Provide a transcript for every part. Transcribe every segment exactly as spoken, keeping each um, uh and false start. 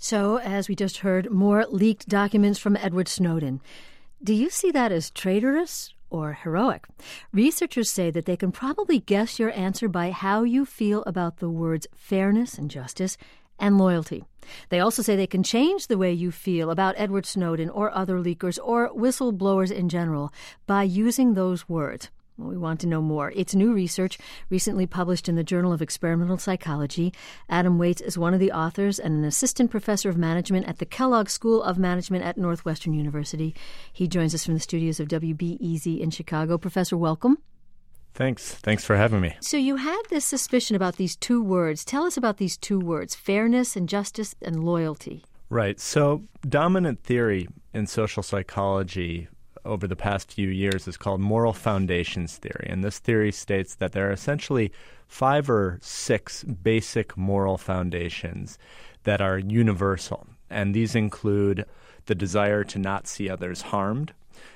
So, as we just heard, more leaked documents from Edward Snowden. Do you see that as traitorous or heroic? Researchers say that they can probably guess your answer by how you feel about the words fairness and justice and loyalty. They also say they can change the way you feel about Edward Snowden or other leakers or whistleblowers in general by using those words. Well, we want to know more. It's new research recently published in the Journal of Experimental Psychology. Adam Waits is one of the authors and an assistant professor of management at the Kellogg School of Management at Northwestern University. He joins us from the studios of W B E Z in Chicago. Professor, welcome. Thanks. Thanks for having me. So you had this suspicion about these two words. Tell us about these two words, fairness and justice and loyalty. Right. So dominant theory in social psychology over the past few years is called moral foundations theory. And this theory states that there are essentially five or six basic moral foundations that are universal. And these include the desire to not see others harmed,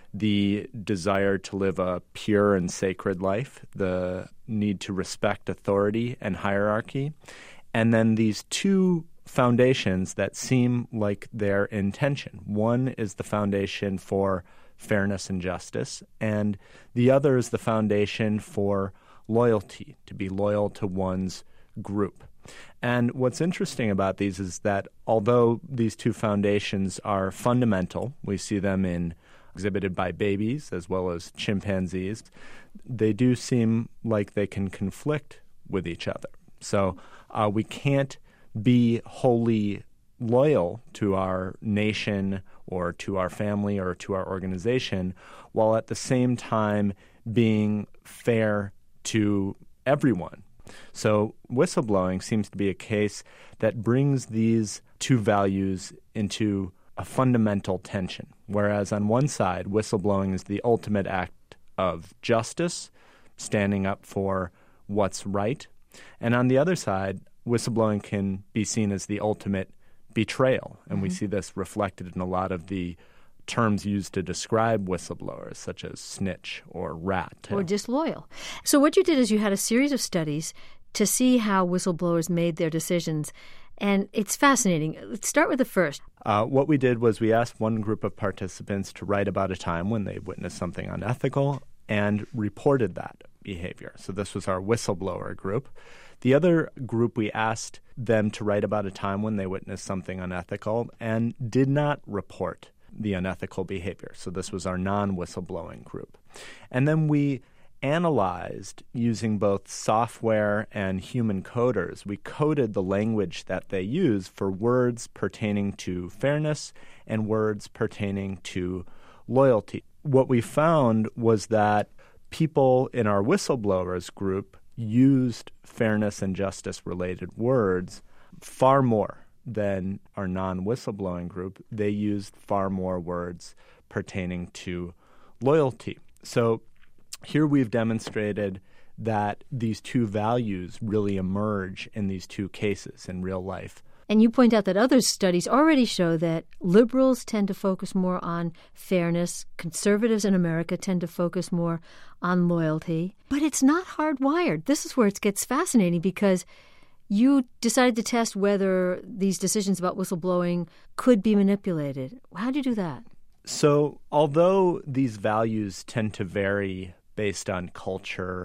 the desire to live a pure and sacred life, the need to respect authority and hierarchy, and then these two foundations that seem like they're in tension. One is the foundation for fairness and justice, and the other is the foundation for loyalty, to be loyal to one's group. And what's interesting about these is that although these two foundations are fundamental, we see them in exhibited by babies as well as chimpanzees, they do seem like they can conflict with each other. So uh, we can't be wholly loyal to our nation or to our family or to our organization while at the same time being fair to everyone. So whistleblowing seems to be a case that brings these two values into a fundamental tension, whereas on one side, whistleblowing is the ultimate act of justice, standing up for what's right, and on the other side, whistleblowing can be seen as the ultimate betrayal, and mm-hmm. we see this reflected in a lot of the terms used to describe whistleblowers, such as snitch or rat. Or disloyal. So what you did is you had a series of studies to see how whistleblowers made their decisions, and it's fascinating. Let's start with the first. Uh, what we did was we asked one group of participants to write about a time when they witnessed something unethical and reported that behavior. So this was our whistleblower group. The other group, we asked them to write about a time when they witnessed something unethical and did not report the unethical behavior. So this was our non-whistleblowing group. And then we analyzed, using both software and human coders, we coded the language that they use for words pertaining to fairness and words pertaining to loyalty. What we found was that people in our whistleblowers group used fairness and justice related words far more than our non-whistleblowing group. They used far more words pertaining to loyalty. So here we've demonstrated that these two values really emerge in these two cases in real life. And you point out that other studies already show that liberals tend to focus more on fairness, conservatives in America tend to focus more on loyalty. But it's not hardwired. This is where it gets fascinating because you decided to test whether these decisions about whistleblowing could be manipulated. How do you do that? So although these values tend to vary based on culture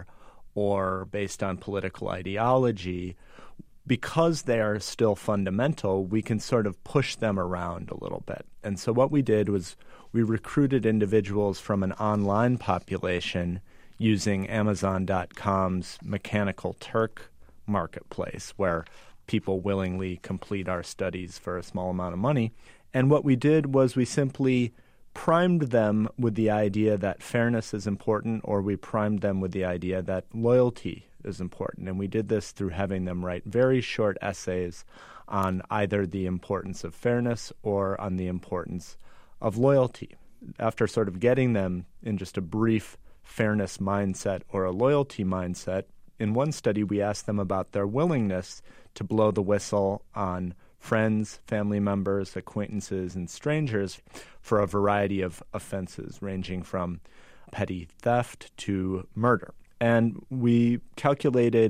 or based on political ideology, because they are still fundamental, we can sort of push them around a little bit. And so what we did was we recruited individuals from an online population using Amazon dot com's Mechanical Turk marketplace, where people willingly complete our studies for a small amount of money. And what we did was we simply primed them with the idea that fairness is important, or we primed them with the idea that loyalty is important. And we did this through having them write very short essays on either the importance of fairness or on the importance of loyalty. After sort of getting them in just a brief fairness mindset or a loyalty mindset, in one study we asked them about their willingness to blow the whistle on friends, family members, acquaintances, and strangers for a variety of offenses ranging from petty theft to murder. And we calculated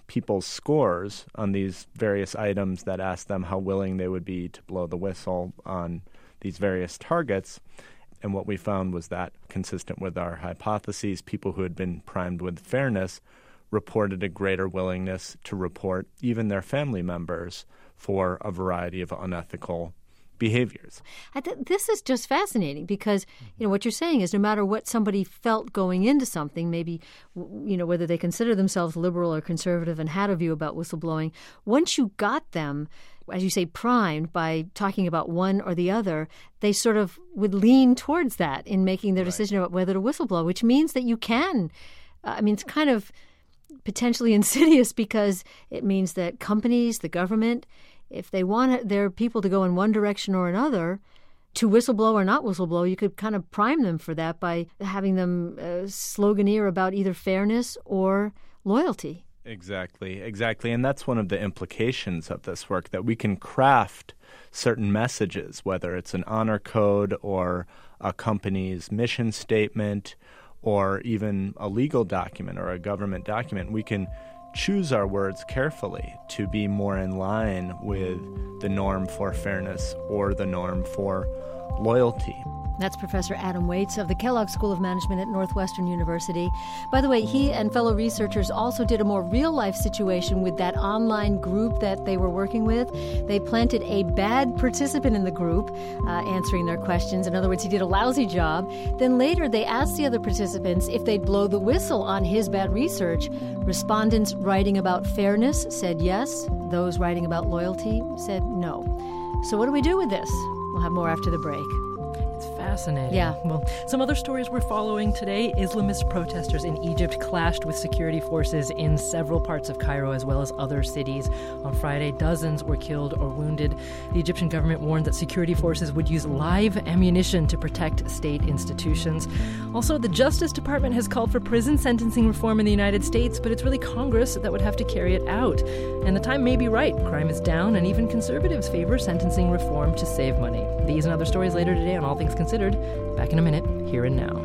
people's scores on these various items that asked them how willing they would be to blow the whistle on these various targets. And what we found was that, consistent with our hypotheses, people who had been primed with fairness reported a greater willingness to report even their family members for a variety of unethical behaviors. I th- this is just fascinating because, you know, what you're saying is no matter what somebody felt going into something, maybe, you know, whether they consider themselves liberal or conservative and had a view about whistleblowing, once you got them, as you say, primed by talking about one or the other, they sort of would lean towards that in making their Right. decision about whether to whistleblow, which means that you can. Uh, I mean, it's kind of potentially insidious because it means that companies, the government, if they want their people to go in one direction or another, to whistleblow or not whistleblow, you could kind of prime them for that by having them uh, sloganeer about either fairness or loyalty. Exactly, exactly. And that's one of the implications of this work, that we can craft certain messages, whether it's an honor code or a company's mission statement or even a legal document or a government document. We can choose our words carefully to be more in line with the norm for fairness or the norm for loyalty. That's Professor Adam Waits of the Kellogg School of Management at Northwestern University. By the way, he and fellow researchers also did a more real-life situation with that online group that they were working with. They planted a bad participant in the group, uh, answering their questions. In other words, he did a lousy job. Then later, they asked the other participants if they'd blow the whistle on his bad research. Respondents writing about fairness said yes. Those writing about loyalty said no. So what do we do with this? We'll have more after the break. It's fascinating. Yeah. Well, some other stories we're following today. Islamist protesters in Egypt clashed with security forces in several parts of Cairo as well as other cities. On Friday, dozens were killed or wounded. The Egyptian government warned that security forces would use live ammunition to protect state institutions. Also, the Justice Department has called for prison sentencing reform in the United States, but it's really Congress that would have to carry it out. And the time may be right. Crime is down, and even conservatives favor sentencing reform to save money. These and other stories later today on All Things Considered. Back in a minute, Here and Now.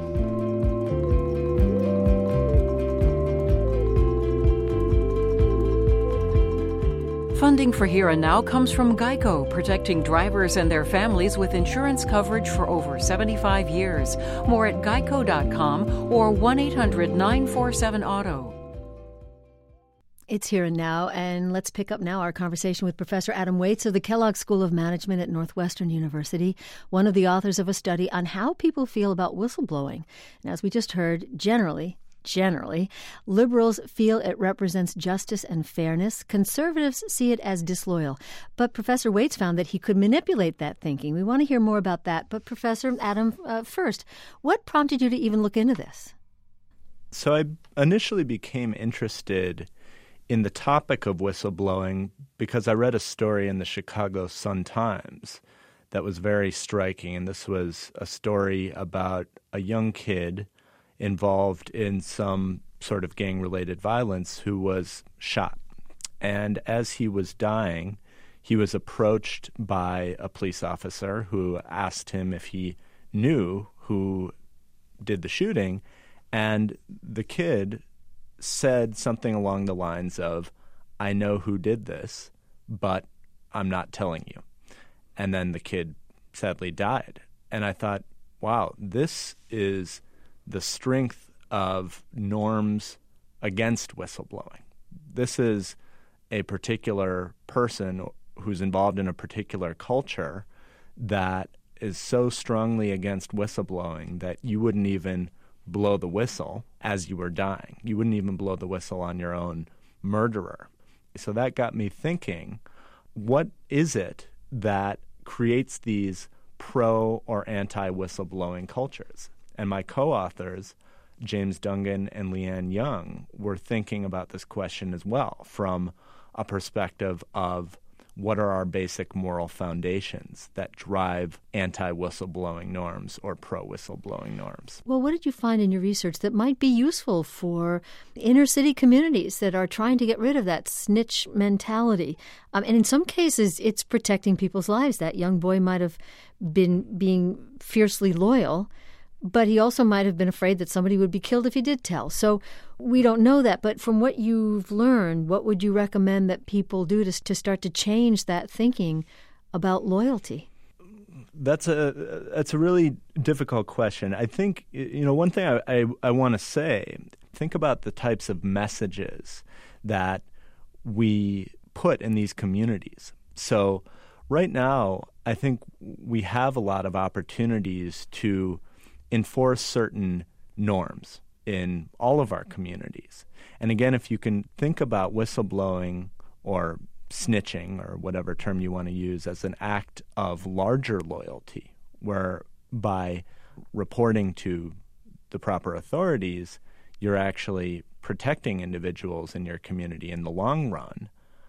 Funding for Here and Now comes from Geico, protecting drivers and their families with insurance coverage for over seventy-five years. More at geico dot com or one eight hundred nine four seven auto. It's Here and Now, and let's pick up now our conversation with Professor Adam Waits of the Kellogg School of Management at Northwestern University, one of the authors of a study on how people feel about whistleblowing. And as we just heard, generally, generally, liberals feel it represents justice and fairness. Conservatives see it as disloyal. But Professor Waits found that he could manipulate that thinking. We want to hear more about that. But Professor Adam, uh, first, what prompted you to even look into this? So I initially became interested in the topic of whistleblowing because I read a story in the Chicago Sun-Times that was very striking. And this was a story about a young kid involved in some sort of gang-related violence who was shot. And as he was dying, he was approached by a police officer who asked him if he knew who did the shooting. And the kid said something along the lines of, "I know who did this, but I'm not telling you." And then the kid sadly died. And I thought, wow, this is the strength of norms against whistleblowing. This is a particular person who's involved in a particular culture that is so strongly against whistleblowing that you wouldn't even blow the whistle as you were dying. You wouldn't even blow the whistle on your own murderer. So that got me thinking, what is it that creates these pro or anti-whistleblowing cultures? And my co-authors, James Dungan and Leanne Young, were thinking about this question as well from a perspective of what are our basic moral foundations that drive anti-whistleblowing norms or pro-whistleblowing norms. Well, what did you find in your research that might be useful for inner city communities that are trying to get rid of that snitch mentality? Um, and in some cases, it's protecting people's lives. That young boy might have been being fiercely loyal, But he also might have been afraid that somebody would be killed if he did tell. So we don't know that. But from what you've learned, what would you recommend that people do to, to start to change that thinking about loyalty? That's a that's a really difficult question. I think, you know, one thing I, I, I want to say, think about the types of messages that we put in these communities. So right now, I think we have a lot of opportunities to enforce certain norms in all of our communities. And again, if you can think about whistleblowing or snitching or whatever term you want to use as an act of larger loyalty, where by reporting to the proper authorities, you're actually protecting individuals in your community in the long run,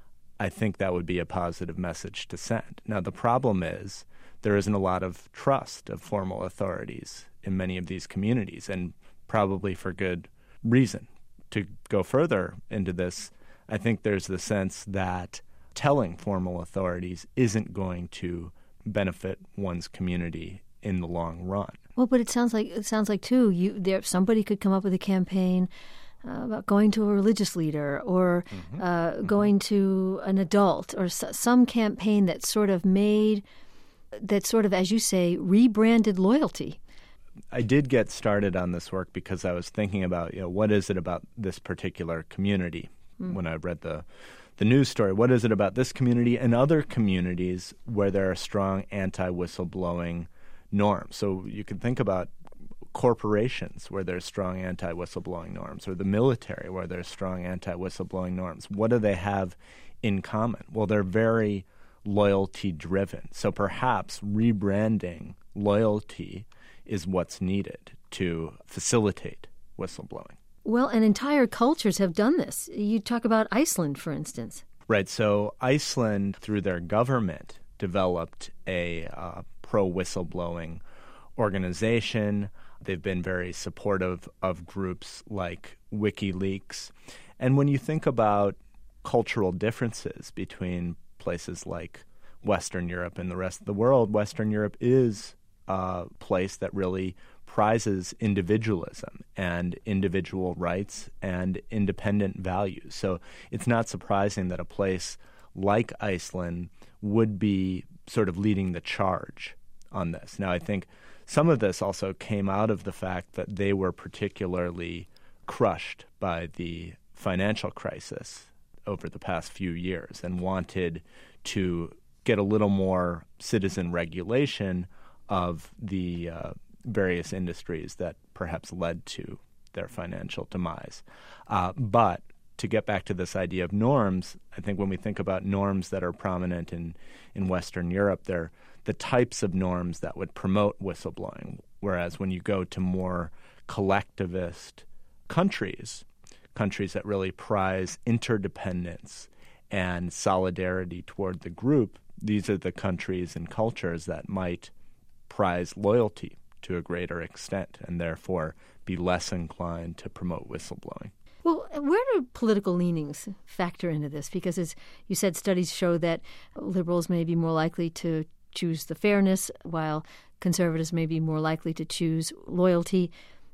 I think that would be a positive message to send. Now, the problem is there isn't a lot of trust of formal authorities in many of these communities, and probably for good reason. To go further into this, I think there's the sense that telling formal authorities isn't going to benefit one's community in the long run. Well, but it sounds like it sounds like too. You there somebody could come up with a campaign uh, about going to a religious leader or mm-hmm. uh, mm-hmm. going to an adult or s- some campaign that sort of made that sort of, as you say, rebranded loyalty. I did get started on this work because I was thinking about, you know, what is it about this particular community mm. when I read the the news story. What is it about this community and other communities where there are strong anti-whistleblowing norms? So you can think about corporations where there's strong anti-whistleblowing norms, or the military where there's strong anti-whistleblowing norms. What do they have in common? Well, they're very loyalty-driven. So perhaps rebranding loyalty is what's needed to facilitate whistleblowing. Well, and entire cultures have done this. You talk about Iceland, for instance. Right. So Iceland, through their government, developed a uh, pro-whistleblowing organization. They've been very supportive of groups like WikiLeaks. And when you think about cultural differences between places like Western Europe and the rest of the world, Western Europe is a place that really prizes individualism and individual rights and independent values. So it's not surprising that a place like Iceland would be sort of leading the charge on this. Now, I think some of this also came out of the fact that they were particularly crushed by the financial crisis over the past few years and wanted to get a little more citizen regulation of the uh, various industries that perhaps led to their financial demise. Uh, but to get back to this idea of norms, I think when we think about norms that are prominent in, in Western Europe, they're the types of norms that would promote whistleblowing, whereas when you go to more collectivist countries, countries that really prize interdependence and solidarity toward the group, these are the countries and cultures that might prize loyalty to a greater extent and therefore be less inclined to promote whistleblowing. Well, where do political leanings factor into this? Because as you said, studies show that liberals may be more likely to choose the fairness, while conservatives may be more likely to choose loyalty.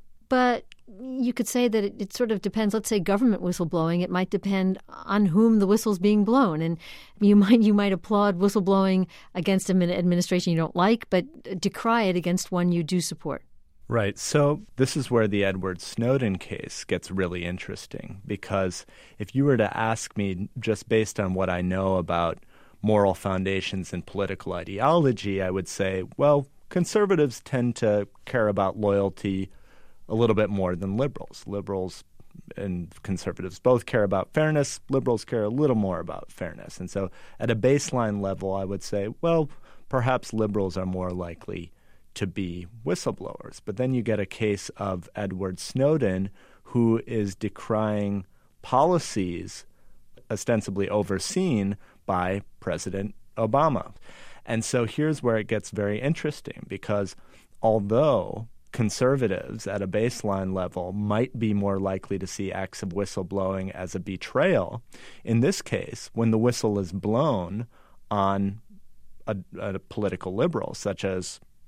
But you could say that it, it sort of depends. Let's say government whistleblowing, it might depend on whom the whistle's being blown. And you might you might applaud whistleblowing against an administration you don't like, but decry it against one you do support. Right. So this is where the Edward Snowden case gets really interesting, because if you were to ask me just based on what I know about moral foundations and political ideology, I would say, well, conservatives tend to care about loyalty a little bit more than liberals. Liberals and conservatives both care about fairness. Liberals care a little more about fairness. And so at a baseline level, I would say, well, perhaps liberals are more likely to be whistleblowers. But then you get a case of Edward Snowden, who is decrying policies ostensibly overseen by President Obama. And so here's where it gets very interesting, because although conservatives at a baseline level might be more likely to see acts of whistleblowing as a betrayal, in this case, when the whistle is blown on a, a political liberal, such as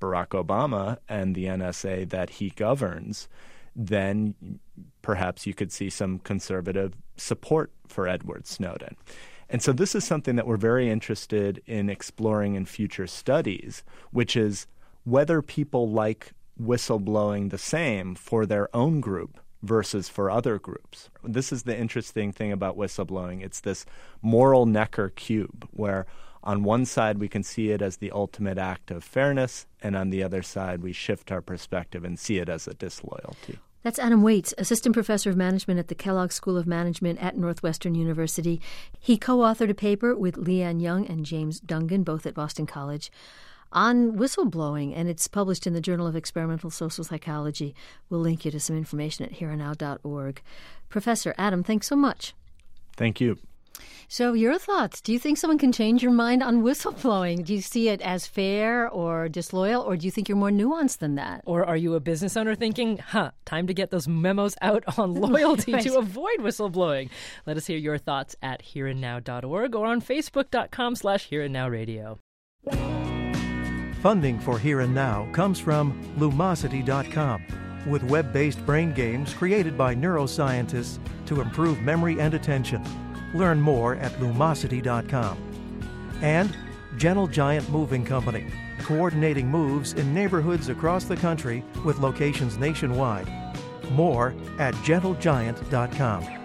Barack Obama and the N S A that he governs, then perhaps you could see some conservative support for Edward Snowden. And so this is something that we're very interested in exploring in future studies, which is whether people like whistleblowing the same for their own group versus for other groups. This is the interesting thing about whistleblowing. It's this moral Necker cube where on one side we can see it as the ultimate act of fairness, and on the other side we shift our perspective and see it as a disloyalty. That's Adam Waits, Assistant Professor of Management at the Kellogg School of Management at Northwestern University. He co-authored a paper with Leanne Young and James Dungan, both at Boston College, on whistleblowing, and it's published in the Journal of Experimental Social Psychology. We'll link you to some information at here and now dot org. Professor Adam, thanks so much. Thank you. So your thoughts, do you think someone can change your mind on whistleblowing? Do you see it as fair or disloyal, or do you think you're more nuanced than that? Or are you a business owner thinking, huh, time to get those memos out on loyalty right. to avoid whistleblowing? Let us hear your thoughts at here and now dot org or on facebook.com slash here and now radio. Funding for Here and Now comes from Lumosity dot com, with web-based brain games created by neuroscientists to improve memory and attention. Learn more at Lumosity dot com. And Gentle Giant Moving Company, coordinating moves in neighborhoods across the country with locations nationwide. More at Gentle Giant dot com.